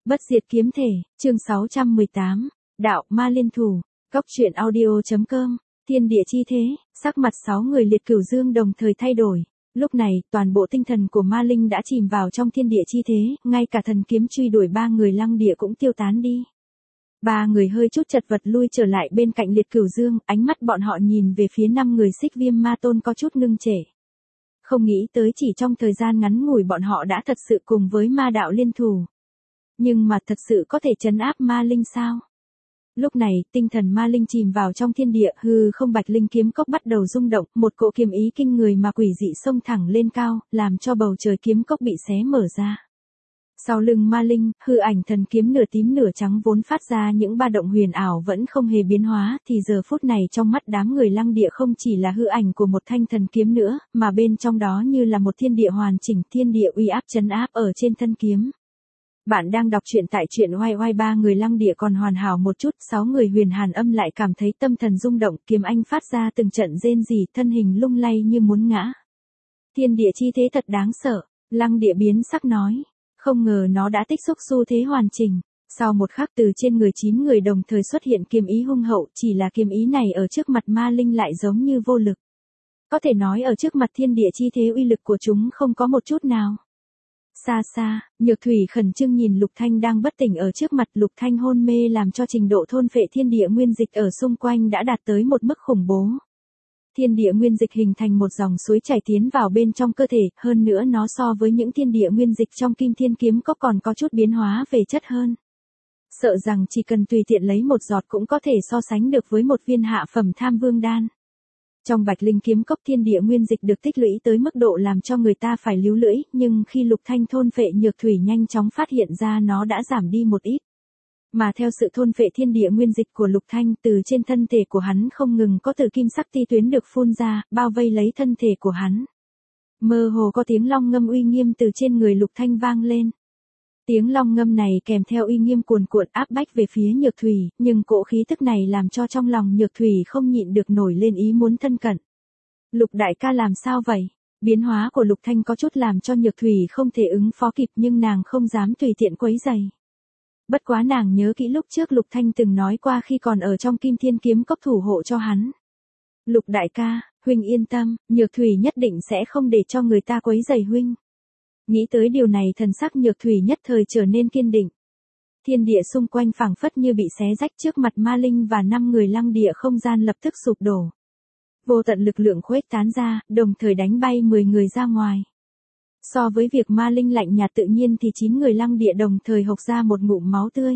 Bất diệt kiếm thể, chương 618, đạo ma liên thủ, Cốc truyện audio.com, thiên địa chi thế, sắc mặt 6 người liệt cửu dương đồng thời thay đổi. Lúc này, toàn bộ tinh thần của ma linh đã chìm vào trong thiên địa chi thế, ngay cả thần kiếm truy đuổi 3 người lăng địa cũng tiêu tán đi. 3 người hơi chút chật vật lui trở lại bên cạnh liệt cửu dương, ánh mắt bọn họ nhìn về phía 5 người xích viêm ma tôn có chút ngưng trệ. Không nghĩ tới chỉ trong thời gian ngắn ngủi bọn họ đã thật sự cùng với ma đạo liên thủ. Nhưng mà thật sự có thể trấn áp ma linh sao? Lúc này, tinh thần ma linh chìm vào trong thiên địa, hư không bạch linh kiếm cốc bắt đầu rung động, một cỗ kiếm ý kinh người mà quỷ dị xông thẳng lên cao, làm cho bầu trời kiếm cốc bị xé mở ra. Sau lưng ma linh, hư ảnh thần kiếm nửa tím nửa trắng vốn phát ra những ba động huyền ảo vẫn không hề biến hóa, thì giờ phút này trong mắt đám người lăng địa không chỉ là hư ảnh của một thanh thần kiếm nữa, mà bên trong đó như là một thiên địa hoàn chỉnh, thiên địa uy áp trấn áp ở trên thân kiếm. Bạn đang đọc truyện tại truyện oai oai. 3 người lăng địa còn hoàn hảo một chút, 6 người huyền hàn âm lại cảm thấy tâm thần rung động, kiếm anh phát ra từng trận rên rỉ, thân hình lung lay như muốn ngã. Thiên địa chi thế thật đáng sợ, lăng địa biến sắc nói. Không ngờ nó đã tích xúc xu thế hoàn chỉnh. Sau một khắc từ trên người 9 người đồng thời xuất hiện kiếm ý hung hậu, chỉ là kiếm ý này ở trước mặt ma linh lại giống như vô lực. Có thể nói ở trước mặt thiên địa chi thế uy lực của chúng không có một chút nào. Xa xa, Nhược Thủy khẩn trương nhìn Lục Thanh đang bất tỉnh ở trước mặt. Lục Thanh hôn mê làm cho trình độ thôn phệ thiên địa nguyên dịch ở xung quanh đã đạt tới một mức khủng bố. Thiên địa nguyên dịch hình thành một dòng suối chảy tiến vào bên trong cơ thể, hơn nữa nó so với những thiên địa nguyên dịch trong Kim Thiên kiếm cốc còn có chút biến hóa về chất hơn. Sợ rằng chỉ cần tùy tiện lấy một giọt cũng có thể so sánh được với một viên hạ phẩm tham vương đan. Trong Bạch Linh kiếm cốc thiên địa nguyên dịch được tích lũy tới mức độ làm cho người ta phải líu lưỡi, nhưng khi Lục Thanh thôn phệ Nhược Thủy nhanh chóng phát hiện ra nó đã giảm đi một ít. Mà theo sự thôn phệ thiên địa nguyên dịch của Lục Thanh, từ trên thân thể của hắn không ngừng có tử kim sắc ti tuyến được phun ra, bao vây lấy thân thể của hắn. Mơ hồ có tiếng long ngâm uy nghiêm từ trên người Lục Thanh vang lên. Tiếng long ngâm này kèm theo uy nghiêm cuồn cuộn áp bách về phía Nhược Thủy, nhưng cỗ khí tức này làm cho trong lòng Nhược Thủy không nhịn được nổi lên ý muốn thân cận. Lục đại ca làm sao vậy? Biến hóa của Lục Thanh có chút làm cho Nhược Thủy không thể ứng phó kịp, nhưng nàng không dám tùy tiện quấy rầy. Bất quá nàng nhớ kỹ lúc trước Lục Thanh từng nói qua khi còn ở trong Kim Thiên kiếm cốc thủ hộ cho hắn. Lục đại ca, huynh yên tâm, Nhược Thủy nhất định sẽ không để cho người ta quấy rầy huynh. Nghĩ tới điều này thần sắc Nhược Thủy nhất thời trở nên kiên định. Thiên địa xung quanh phảng phất như bị xé rách trước mặt ma linh và 5 người lăng địa, không gian lập tức sụp đổ. Vô tận lực lượng khuếch tán ra, đồng thời đánh bay 10 người ra ngoài. So với việc ma linh lạnh nhạt tự nhiên thì 9 người lăng địa đồng thời hộc ra một ngụm máu tươi.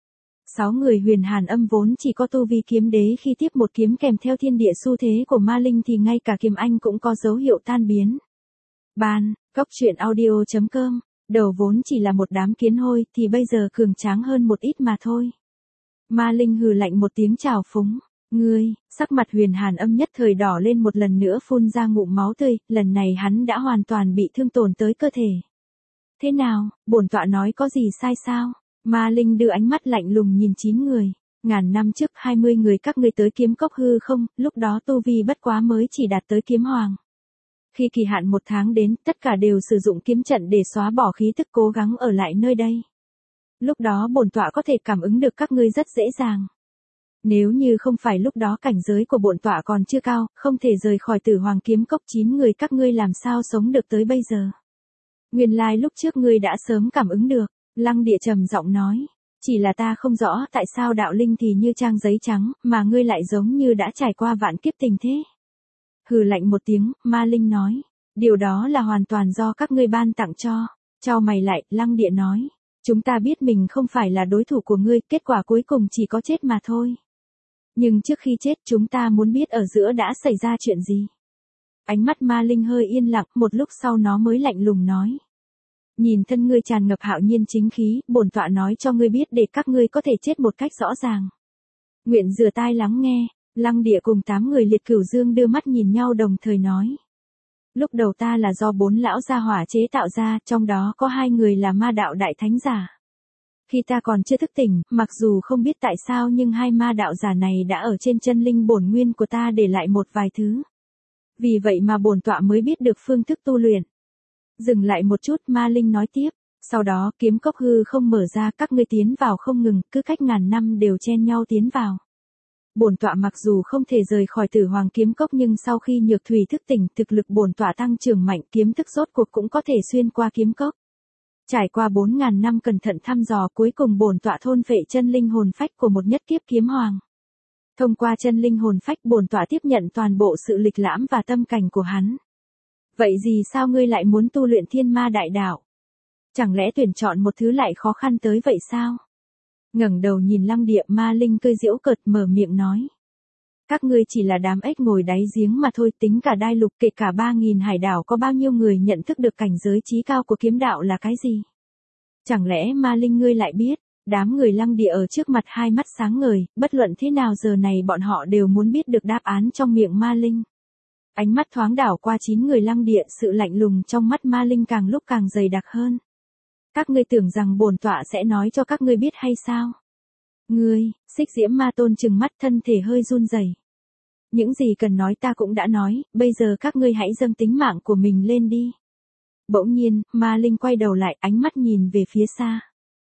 6 người huyền hàn âm vốn chỉ có tu vi kiếm đế, khi tiếp một kiếm kèm theo thiên địa xu thế của ma linh thì ngay cả kiếm anh cũng có dấu hiệu tan biến. Ban, Cốc truyện audio.com, đầu vốn chỉ là một đám kiến hôi thì bây giờ cường tráng hơn một ít mà thôi. Ma linh hừ lạnh một tiếng trào phúng. Ngươi, sắc mặt huyền hàn âm nhất thời đỏ lên, một lần nữa phun ra ngụm máu tươi, lần này hắn đã hoàn toàn bị thương tổn tới cơ thể. Thế nào, bổn tọa nói có gì sai sao? Ma linh đưa ánh mắt lạnh lùng nhìn 9 người. Ngàn năm trước 20 người các ngươi tới kiếm cốc hư không, lúc đó tu vi bất quá mới chỉ đạt tới kiếm hoàng. Khi kỳ hạn 1 tháng đến, tất cả đều sử dụng kiếm trận để xóa bỏ khí tức, cố gắng ở lại nơi đây. Lúc đó bổn tọa có thể cảm ứng được các ngươi rất dễ dàng. Nếu như không phải lúc đó cảnh giới của bổn tọa còn chưa cao, không thể rời khỏi Tử Hoàng kiếm cốc, 9 người các ngươi làm sao sống được tới bây giờ. Nguyên lai lúc trước ngươi đã sớm cảm ứng được, Lăng Địa trầm giọng nói. Chỉ là ta không rõ tại sao đạo linh thì như trang giấy trắng, mà ngươi lại giống như đã trải qua vạn kiếp tình thế. Hừ lạnh một tiếng, ma linh nói. Điều đó là hoàn toàn do các ngươi ban tặng cho. Chau mày lại, Lăng Địa nói. Chúng ta biết mình không phải là đối thủ của ngươi, kết quả cuối cùng chỉ có chết mà thôi. Nhưng trước khi chết chúng ta muốn biết ở giữa đã xảy ra chuyện gì. Ánh mắt ma linh hơi yên lặng, một lúc sau nó mới lạnh lùng nói. Nhìn thân ngươi tràn ngập hạo nhiên chính khí, bổn tọa nói cho ngươi biết để các ngươi có thể chết một cách rõ ràng. Nguyện rửa tai lắng nghe. Lăng Địa cùng 8 người liệt cửu dương đưa mắt nhìn nhau đồng thời nói. Lúc đầu ta là do 4 lão gia hỏa chế tạo ra, trong đó có 2 người là ma đạo đại thánh giả. Khi ta còn chưa thức tỉnh, mặc dù không biết tại sao nhưng 2 ma đạo giả này đã ở trên chân linh bổn nguyên của ta để lại một vài thứ. Vì vậy mà bổn tọa mới biết được phương thức tu luyện. Dừng lại một chút, ma linh nói tiếp. Sau đó kiếm cốc hư không mở ra, các ngươi tiến vào không ngừng, cứ cách ngàn năm đều chen nhau tiến vào. Bổn tọa mặc dù không thể rời khỏi Tử Hoàng kiếm cốc nhưng sau khi Nhược Thủy thức tỉnh, thực lực bổn tọa tăng trưởng mạnh, kiếm thức rốt cuộc cũng có thể xuyên qua kiếm cốc. Trải qua 4000 năm cẩn thận thăm dò, cuối cùng bổn tọa thôn phệ chân linh hồn phách của một nhất kiếp kiếm hoàng. Thông qua chân linh hồn phách, bổn tọa tiếp nhận toàn bộ sự lịch lãm và tâm cảnh của hắn. Vậy gì sao ngươi lại muốn tu luyện Thiên Ma Đại Đạo? Chẳng lẽ tuyển chọn một thứ lại khó khăn tới vậy sao? Ngẩng đầu nhìn Lăng Địa, Ma Linh cười giễu cợt mở miệng nói. Các ngươi chỉ là đám ếch ngồi đáy giếng mà thôi, tính cả Đai Lục kể cả 3000 hải đảo có bao nhiêu người nhận thức được cảnh giới chí cao của kiếm đạo là cái gì? Chẳng lẽ Ma Linh ngươi lại biết? Đám người Lăng Địa ở trước mặt hai mắt sáng ngời, bất luận thế nào giờ này bọn họ đều muốn biết được đáp án trong miệng Ma Linh. Ánh mắt thoáng đảo qua 9 người Lăng Địa, sự lạnh lùng trong mắt Ma Linh càng lúc càng dày đặc hơn. Các ngươi tưởng rằng bổn tọa sẽ nói cho các ngươi biết hay sao? Ngươi, Xích Diễm Ma Tôn trừng mắt, thân thể hơi run rẩy. Những gì cần nói ta cũng đã nói, bây giờ các ngươi hãy dâng tính mạng của mình lên đi. Bỗng nhiên, Ma Linh quay đầu lại, ánh mắt nhìn về phía xa.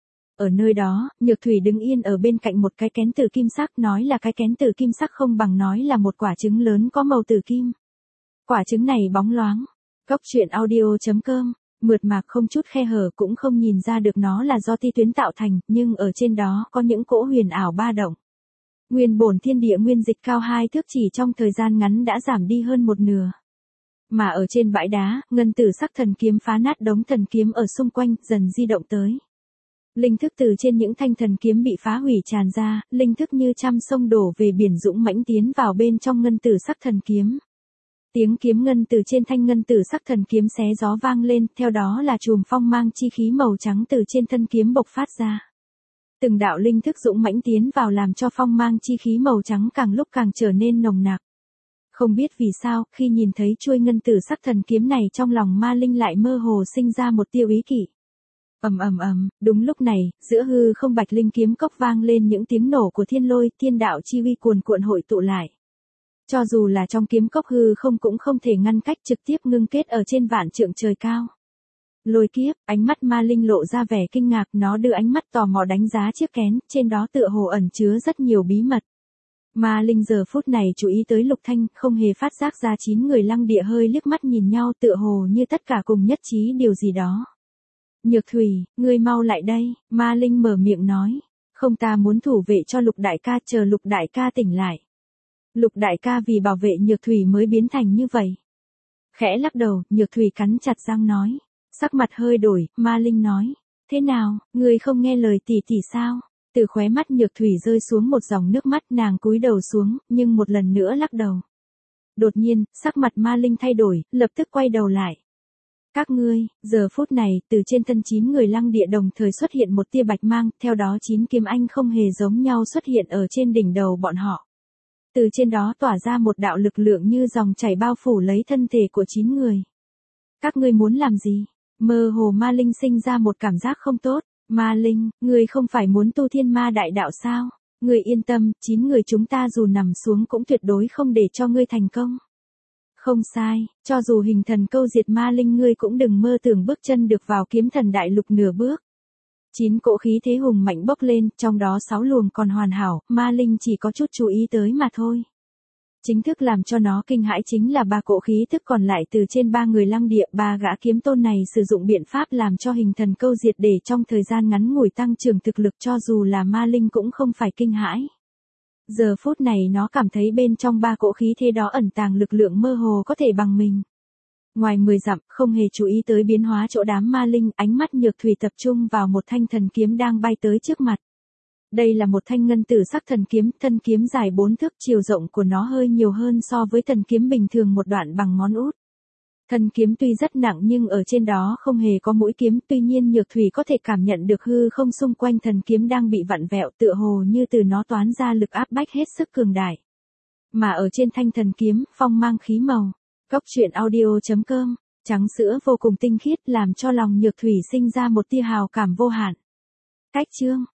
Ở nơi đó, Nhược Thủy đứng yên ở bên cạnh một cái kén tử kim sắc, nói là cái kén tử kim sắc không bằng nói là một quả trứng lớn có màu tử kim. Quả trứng này bóng loáng. Cốc truyện audio.com, mượt mà không chút khe hở, cũng không nhìn ra được nó là do ti tuyến tạo thành, nhưng ở trên đó có những cỗ huyền ảo ba động. Nguyên bổn thiên địa nguyên dịch cao 2 thước chỉ trong thời gian ngắn đã giảm đi hơn một nửa. Mà ở trên bãi đá, ngân tử sắc thần kiếm phá nát đống thần kiếm ở xung quanh, dần di động tới. Linh thức từ trên những thanh thần kiếm bị phá hủy tràn ra, linh thức như trăm sông đổ về biển dũng mãnh tiến vào bên trong ngân tử sắc thần kiếm. Tiếng kiếm ngân từ trên thanh ngân tử sắc thần kiếm xé gió vang lên, theo đó là chùm phong mang chi khí màu trắng từ trên thân kiếm bộc phát ra. Từng đạo linh thức dũng mãnh tiến vào làm cho phong mang chi khí màu trắng càng lúc càng trở nên nồng nặc. Không biết vì sao, khi nhìn thấy chuôi ngân tử sắc thần kiếm này trong lòng Ma Linh lại mơ hồ sinh ra một tia ý kỷ. Ầm ầm ầm, đúng lúc này, giữa hư không bạch linh kiếm cốc vang lên những tiếng nổ của thiên lôi, thiên đạo chi uy cuồn cuộn hội tụ lại. Cho dù là trong kiếm cốc hư không cũng không thể ngăn cách, trực tiếp ngưng kết ở trên vạn trượng trời cao. Lôi kiếp, ánh mắt Ma Linh lộ ra vẻ kinh ngạc, nó đưa ánh mắt tò mò đánh giá chiếc kén, trên đó tựa hồ ẩn chứa rất nhiều bí mật. Ma Linh giờ phút này chú ý tới Lục Thanh, không hề phát giác ra 9 người Lăng Địa hơi liếc mắt nhìn nhau, tựa hồ như tất cả cùng nhất trí điều gì đó. Nhược Thủy, ngươi mau lại đây, Ma Linh mở miệng nói. Không, ta muốn thủ vệ cho Lục đại ca, chờ Lục đại ca tỉnh lại. Lục đại ca vì bảo vệ Nhược Thủy mới biến thành như vậy. Khẽ lắc đầu, Nhược Thủy cắn chặt răng nói. Sắc mặt hơi đổi, Ma Linh nói. Thế nào, ngươi không nghe lời tỷ tỷ sao? Từ khóe mắt Nhược Thủy rơi xuống một dòng nước mắt, nàng cúi đầu xuống, nhưng một lần nữa lắc đầu. Đột nhiên, sắc mặt Ma Linh thay đổi, lập tức quay đầu lại. Các ngươi, giờ phút này, từ trên thân 9 người Lăng Địa đồng thời xuất hiện một tia bạch mang, theo đó 9 kiếm anh không hề giống nhau xuất hiện ở trên đỉnh đầu bọn họ. Từ trên đó tỏa ra một đạo lực lượng như dòng chảy bao phủ lấy thân thể của 9 người. Các ngươi muốn làm gì? Mơ hồ Ma Linh sinh ra một cảm giác không tốt. Ma Linh, ngươi không phải muốn tu Thiên Ma Đại Đạo sao? Ngươi yên tâm, 9 người chúng ta dù nằm xuống cũng tuyệt đối không để cho ngươi thành công. Không sai, cho dù hình thần câu diệt Ma Linh ngươi cũng đừng mơ tưởng bước chân được vào kiếm thần đại lục nửa bước. 9 cỗ khí thế hùng mạnh bốc lên, trong đó 6 luồng còn hoàn hảo, Ma Linh chỉ có chút chú ý tới mà thôi. Chính thức làm cho nó kinh hãi chính là 3 cỗ khí thức còn lại từ trên 3 người Lăng Địa, 3 gã kiếm tôn này sử dụng biện pháp làm cho hình thần câu diệt để trong thời gian ngắn ngủi tăng trưởng thực lực, cho dù là Ma Linh cũng không phải kinh hãi. Giờ phút này nó cảm thấy bên trong 3 cỗ khí thế đó ẩn tàng lực lượng mơ hồ có thể bằng mình. Ngoài 10 dặm, không hề chú ý tới biến hóa chỗ đám Ma Linh, ánh mắt Nhược Thủy tập trung vào một thanh thần kiếm đang bay tới trước mặt. Đây là một thanh ngân tử sắc thần kiếm, thân kiếm dài 4 thước, chiều rộng của nó hơi nhiều hơn so với thần kiếm bình thường một đoạn bằng ngón út. Thân kiếm tuy rất nặng nhưng ở trên đó không hề có mũi kiếm, tuy nhiên Nhược Thủy có thể cảm nhận được hư không xung quanh thần kiếm đang bị vặn vẹo, tựa hồ như từ nó toán ra lực áp bách hết sức cường đại. Mà ở trên thanh thần kiếm, phong mang khí màu. Cốc truyện audio.com, trắng sữa vô cùng tinh khiết làm cho lòng Nhược Thủy sinh ra một tia hào cảm vô hạn. Cách chương